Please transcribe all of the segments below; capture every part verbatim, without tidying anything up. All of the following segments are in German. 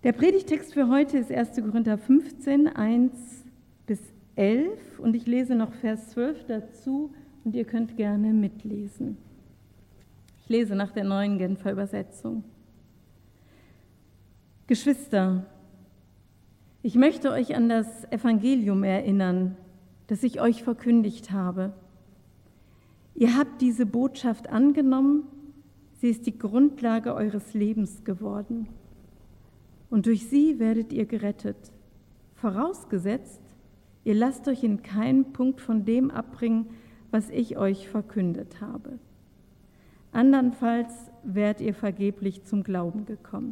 Der Predigtext für heute ist erster Korinther fünfzehn, eins bis elf und ich lese noch Vers zwölf dazu und ihr könnt gerne mitlesen. Ich lese nach der neuen Genfer Übersetzung. Geschwister, ich möchte euch an das Evangelium erinnern, das ich euch verkündigt habe. Ihr habt diese Botschaft angenommen, sie ist die Grundlage eures Lebens geworden. Und durch sie werdet ihr gerettet, vorausgesetzt, ihr lasst euch in keinem Punkt von dem abbringen, was ich euch verkündet habe. Andernfalls wärt ihr vergeblich zum Glauben gekommen.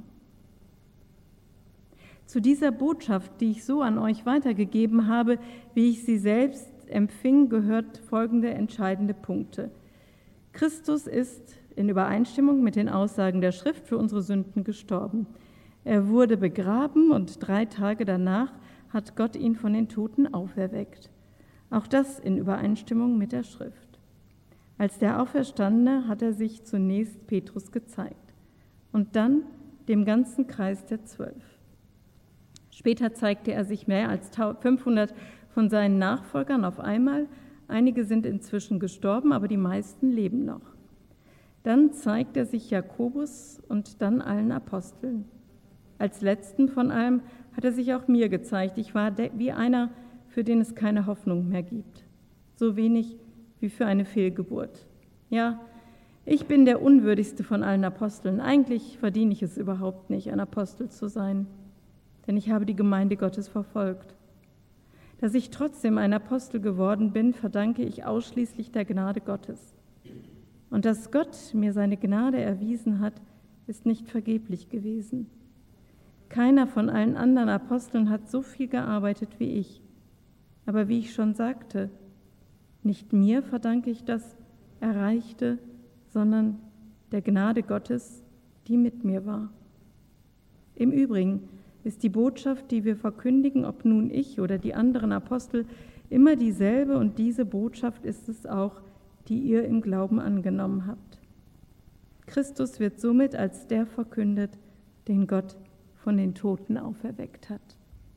Zu dieser Botschaft, die ich so an euch weitergegeben habe, wie ich sie selbst empfing, gehört folgende entscheidende Punkte. Christus ist in Übereinstimmung mit den Aussagen der Schrift für unsere Sünden gestorben. Er wurde begraben und drei Tage danach hat Gott ihn von den Toten auferweckt. Auch das in Übereinstimmung mit der Schrift. Als der Auferstandene hat er sich zunächst Petrus gezeigt und dann dem ganzen Kreis der Zwölf. Später zeigte er sich mehr als fünfhundert von seinen Nachfolgern auf einmal. Einige sind inzwischen gestorben, aber die meisten leben noch. Dann zeigt er sich Jakobus und dann allen Aposteln. Als letzten von allem hat er sich auch mir gezeigt. Ich war wie einer, für den es keine Hoffnung mehr gibt. So wenig wie für eine Fehlgeburt. Ja, ich bin der unwürdigste von allen Aposteln. Eigentlich verdiene ich es überhaupt nicht, ein Apostel zu sein. Denn ich habe die Gemeinde Gottes verfolgt. Dass ich trotzdem ein Apostel geworden bin, verdanke ich ausschließlich der Gnade Gottes. Und dass Gott mir seine Gnade erwiesen hat, ist nicht vergeblich gewesen. Keiner von allen anderen Aposteln hat so viel gearbeitet wie ich. Aber wie ich schon sagte, nicht mir verdanke ich das Erreichte, sondern der Gnade Gottes, die mit mir war. Im Übrigen ist die Botschaft, die wir verkündigen, ob nun ich oder die anderen Apostel, immer dieselbe und diese Botschaft ist es auch, die ihr im Glauben angenommen habt. Christus wird somit als der verkündet, den Gott von den Toten auferweckt hat.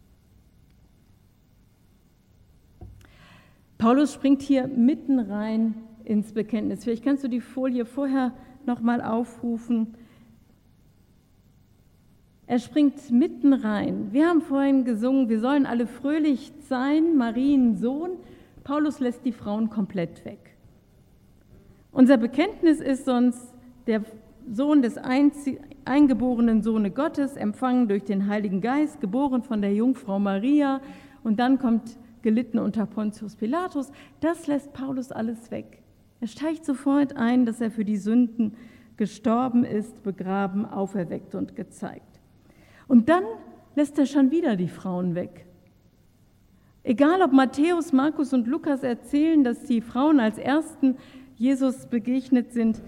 Paulus springt hier mitten rein ins Bekenntnis. Vielleicht kannst du die Folie vorher nochmal aufrufen. Er springt mitten rein. Wir haben vorhin gesungen, wir sollen alle fröhlich sein, Mariens Sohn. Paulus lässt die Frauen komplett weg. Unser Bekenntnis ist sonst der Sohn des einzig, eingeborenen Sohne Gottes, empfangen durch den Heiligen Geist, geboren von der Jungfrau Maria und dann kommt gelitten unter Pontius Pilatus. Das lässt Paulus alles weg. Er steigt sofort ein, dass er für die Sünden gestorben ist, begraben, auferweckt und gezeigt. Und dann lässt er schon wieder die Frauen weg. Egal ob Matthäus, Markus und Lukas erzählen, dass die Frauen als Ersten Jesus begegnet sind,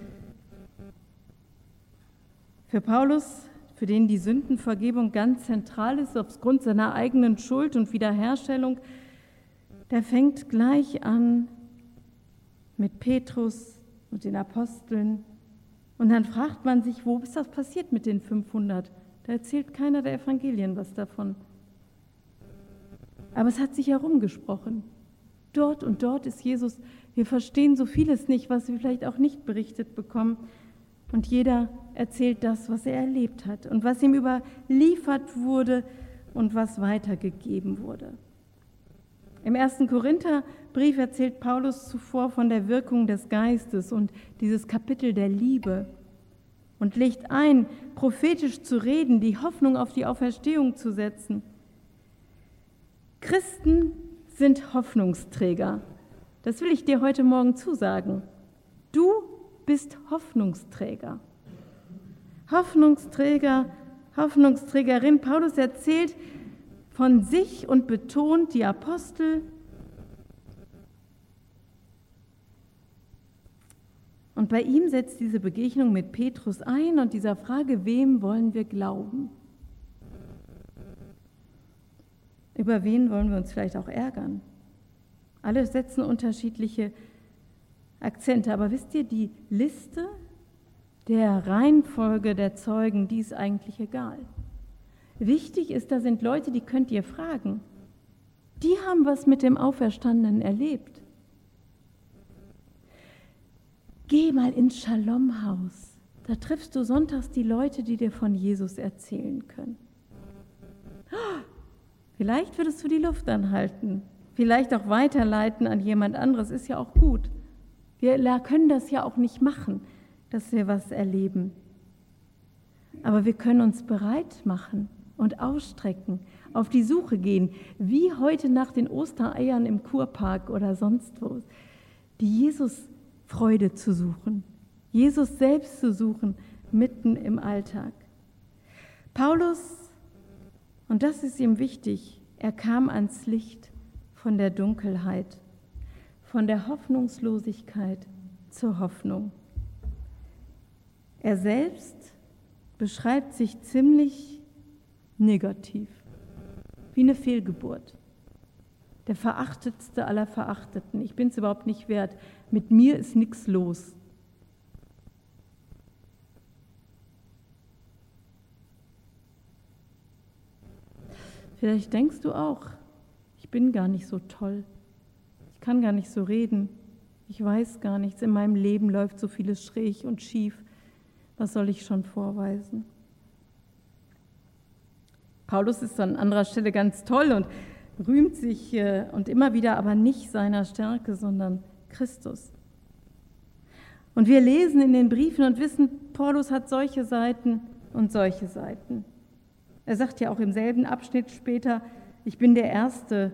für Paulus, für den die Sündenvergebung ganz zentral ist, aufgrund seiner eigenen Schuld und Wiederherstellung, der fängt gleich an mit Petrus und den Aposteln. Und dann fragt man sich, wo ist das passiert mit den fünfhundert? Da erzählt keiner der Evangelien was davon. Aber es hat sich herumgesprochen. Dort und dort ist Jesus. Wir verstehen so vieles nicht, was wir vielleicht auch nicht berichtet bekommen. Und jeder erzählt das, was er erlebt hat und was ihm überliefert wurde und was weitergegeben wurde. Im ersten Korintherbrief erzählt Paulus zuvor von der Wirkung des Geistes und dieses Kapitel der Liebe und legt ein, prophetisch zu reden, die Hoffnung auf die Auferstehung zu setzen. Christen sind Hoffnungsträger. Das will ich dir heute Morgen zusagen. Du bist Hoffnungsträger. Hoffnungsträger, Hoffnungsträgerin. Paulus erzählt von sich und betont die Apostel. Und bei ihm setzt diese Begegnung mit Petrus ein und dieser Frage, wem wollen wir glauben? Über wen wollen wir uns vielleicht auch ärgern? Alle setzen unterschiedliche Akzente, aber wisst ihr, die Liste der Reihenfolge der Zeugen, die ist eigentlich egal. Wichtig ist, da sind Leute, die könnt ihr fragen. Die haben was mit dem Auferstandenen erlebt. Geh mal ins Shalom-Haus. Da triffst du sonntags die Leute, die dir von Jesus erzählen können. Vielleicht würdest du die Luft anhalten, vielleicht auch weiterleiten an jemand anderes, ist ja auch gut. Wir können das ja auch nicht machen, dass wir was erleben. Aber wir können uns bereit machen und ausstrecken, auf die Suche gehen, wie heute nach den Ostereiern im Kurpark oder sonst wo, die Jesus-Freude zu suchen, Jesus selbst zu suchen, mitten im Alltag. Paulus, und das ist ihm wichtig, er kam ans Licht von der Dunkelheit, von der Hoffnungslosigkeit zur Hoffnung. Er selbst beschreibt sich ziemlich negativ, wie eine Fehlgeburt. Der verachtetste aller Verachteten. Ich bin es überhaupt nicht wert. Mit mir ist nichts los. Vielleicht denkst du auch, ich bin gar nicht so toll. Ich kann gar nicht so reden. Ich weiß gar nichts. In meinem Leben läuft so vieles schräg und schief. Was soll ich schon vorweisen? Paulus ist an anderer Stelle ganz toll und rühmt sich äh, und immer wieder aber nicht seiner Stärke, sondern Christus. Und wir lesen in den Briefen und wissen, Paulus hat solche Seiten und solche Seiten. Er sagt ja auch im selben Abschnitt später, ich bin der Erste,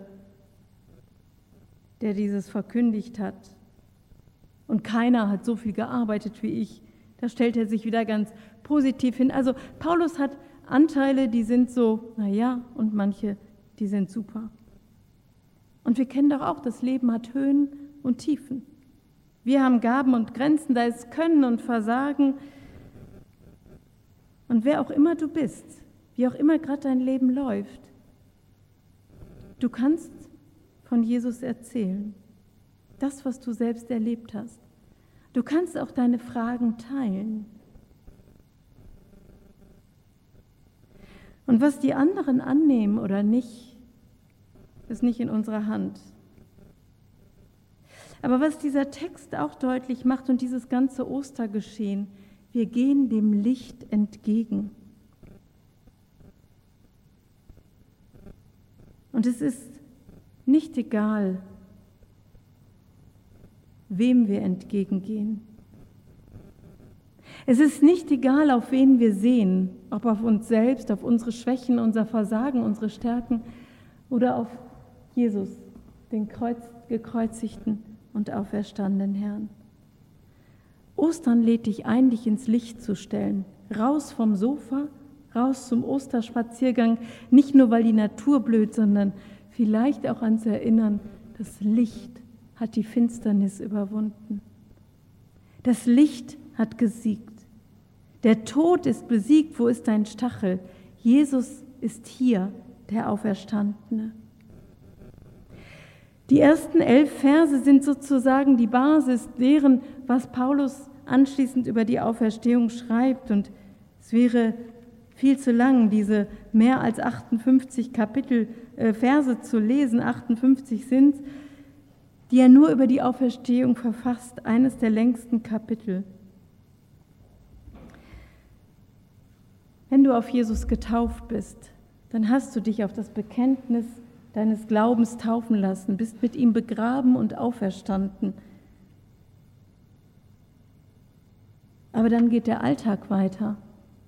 der dieses verkündigt hat. Und keiner hat so viel gearbeitet wie ich. Da stellt er sich wieder ganz positiv hin. Also Paulus hat Anteile, die sind so, naja, und manche, die sind super. Und wir kennen doch auch, das Leben hat Höhen und Tiefen. Wir haben Gaben und Grenzen, da ist Können und Versagen. Und wer auch immer du bist, wie auch immer gerade dein Leben läuft, du kannst von Jesus erzählen, das, was du selbst erlebt hast. Du kannst auch deine Fragen teilen. Und was die anderen annehmen oder nicht, ist nicht in unserer Hand. Aber was dieser Text auch deutlich macht und dieses ganze Ostergeschehen, wir gehen dem Licht entgegen. Und es ist nicht egal, wem wir entgegengehen. Es ist nicht egal, auf wen wir sehen, ob auf uns selbst, auf unsere Schwächen, unser Versagen, unsere Stärken oder auf Jesus, den Kreuz, gekreuzigten und auferstandenen Herrn. Ostern lädt dich ein, dich ins Licht zu stellen, raus vom Sofa, raus zum Osterspaziergang, nicht nur, weil die Natur blüht, sondern vielleicht auch ans Erinnern, das Licht hat die Finsternis überwunden. Das Licht hat gesiegt. Der Tod ist besiegt. Wo ist dein Stachel? Jesus ist hier, der Auferstandene. Die ersten elf Verse sind sozusagen die Basis deren, was Paulus anschließend über die Auferstehung schreibt. Und es wäre viel zu lang, diese mehr als achtundfünfzig Kapitel, äh, Verse zu lesen, achtundfünfzig sind es, die er nur über die Auferstehung verfasst, eines der längsten Kapitel. Wenn du auf Jesus getauft bist, dann hast du dich auf das Bekenntnis deines Glaubens taufen lassen, bist mit ihm begraben und auferstanden. Aber dann geht der Alltag weiter.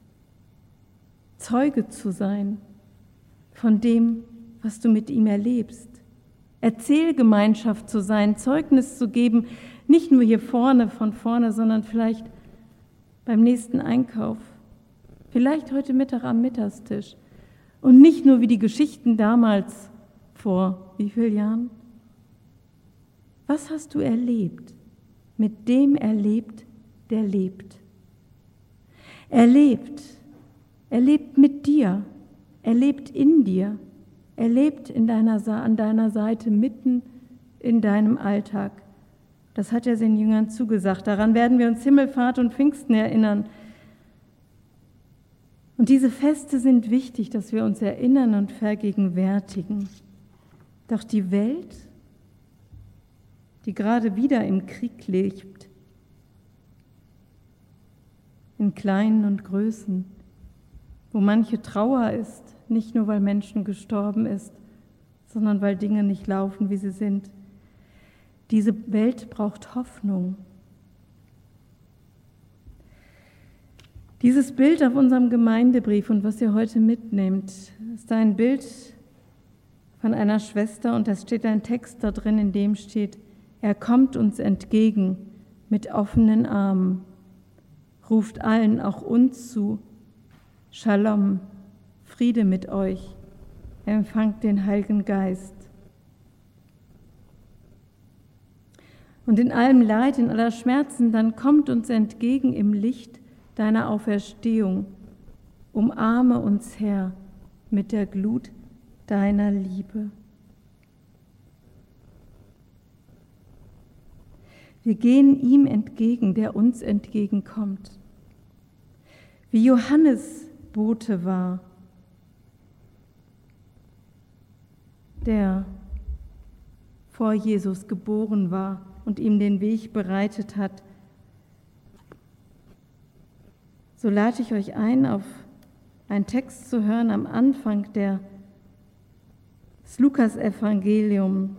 Zeuge zu sein von dem, was du mit ihm erlebst. Erzählgemeinschaft zu sein, Zeugnis zu geben, nicht nur hier vorne, von vorne, sondern vielleicht beim nächsten Einkauf, vielleicht heute Mittag am Mittagstisch. Und nicht nur wie die Geschichten damals vor wie vielen Jahren? Was hast du erlebt? Mit dem erlebt, der lebt. Er lebt. Er lebt mit dir. Er lebt in dir. Er lebt in deiner, an deiner Seite, mitten in deinem Alltag. Das hat er den Jüngern zugesagt. Daran werden wir uns Himmelfahrt und Pfingsten erinnern. Und diese Feste sind wichtig, dass wir uns erinnern und vergegenwärtigen. Doch die Welt, die gerade wieder im Krieg lebt, in Kleinen und Größen, wo manche Trauer ist, nicht nur weil Menschen gestorben ist, sondern weil Dinge nicht laufen, wie sie sind. Diese Welt braucht Hoffnung. Dieses Bild auf unserem Gemeindebrief und was ihr heute mitnehmt, ist ein Bild von einer Schwester und es steht ein Text da drin, in dem steht, er kommt uns entgegen mit offenen Armen, ruft allen, auch uns zu, Shalom, Friede mit euch, empfangt den Heiligen Geist. Und in allem Leid, in aller Schmerzen, dann kommt uns entgegen im Licht deiner Auferstehung, umarme uns, Herr, mit der Glut deiner Liebe. Wir gehen ihm entgegen, der uns entgegenkommt. Wie Johannes Bote war, der vor Jesus geboren war und ihm den Weg bereitet hat. So lade ich euch ein, auf einen Text zu hören am Anfang der, des Lukas-Evangelium.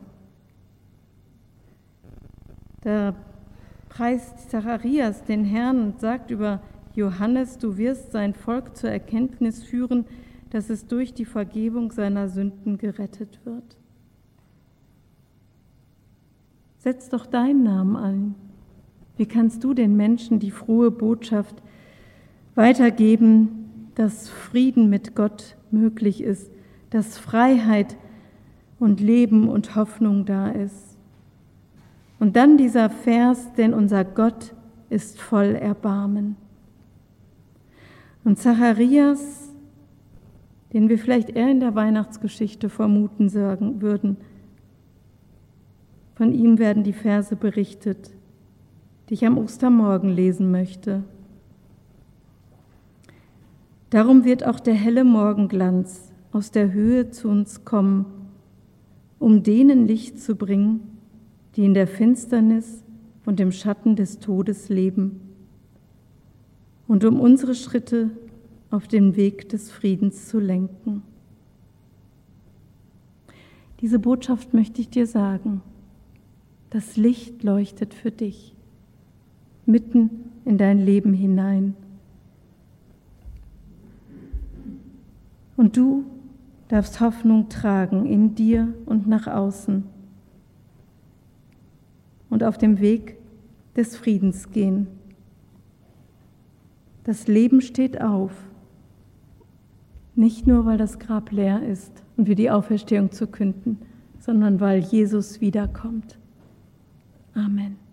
Da preist Zacharias den Herrn und sagt über Johannes, du wirst sein Volk zur Erkenntnis führen, dass es durch die Vergebung seiner Sünden gerettet wird. Setz doch deinen Namen ein. Wie kannst du den Menschen die frohe Botschaft weitergeben, dass Frieden mit Gott möglich ist, dass Freiheit und Leben und Hoffnung da ist? Und dann dieser Vers, denn unser Gott ist voll Erbarmen. Und Zacharias, den wir vielleicht eher in der Weihnachtsgeschichte vermuten sagen würden, von ihm werden die Verse berichtet, die ich am Ostermorgen lesen möchte. Darum wird auch der helle Morgenglanz aus der Höhe zu uns kommen, um denen Licht zu bringen, die in der Finsternis und im Schatten des Todes leben, und um unsere Schritte auf den Weg des Friedens zu lenken. Diese Botschaft möchte ich dir sagen. Das Licht leuchtet für dich, mitten in dein Leben hinein. Und du darfst Hoffnung tragen in dir und nach außen und auf dem Weg des Friedens gehen. Das Leben steht auf, nicht nur, weil das Grab leer ist und wir die Auferstehung zu künden, sondern weil Jesus wiederkommt. Amen.